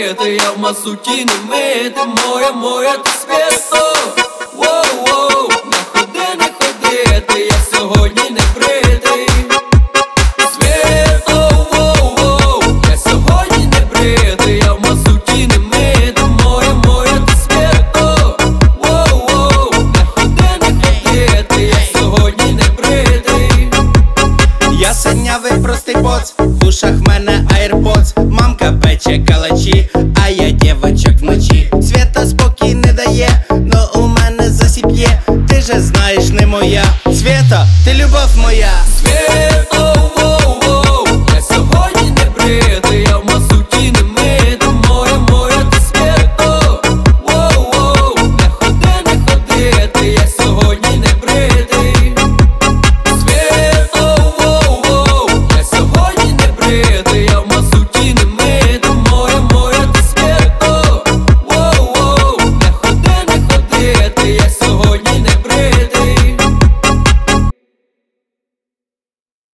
бритий, я в масуті не мити. Моя, ти свято. Воу-воу, не ходи, ти, я сьогодні не бритий. Свято, воу-воу, я сьогодні не бритий, я в масуті не мити. Моя, ти свято. Воу-воу, не ходи, ти, я сьогодні не бритий. Я синявий простий поц, в ушах мене AirPods. Мамка пече калачі, а я дівочок вночі. Свята спокій не дає, но у мене засіб'є. Ти же знаєш, не моя. Свята, ти любов моя.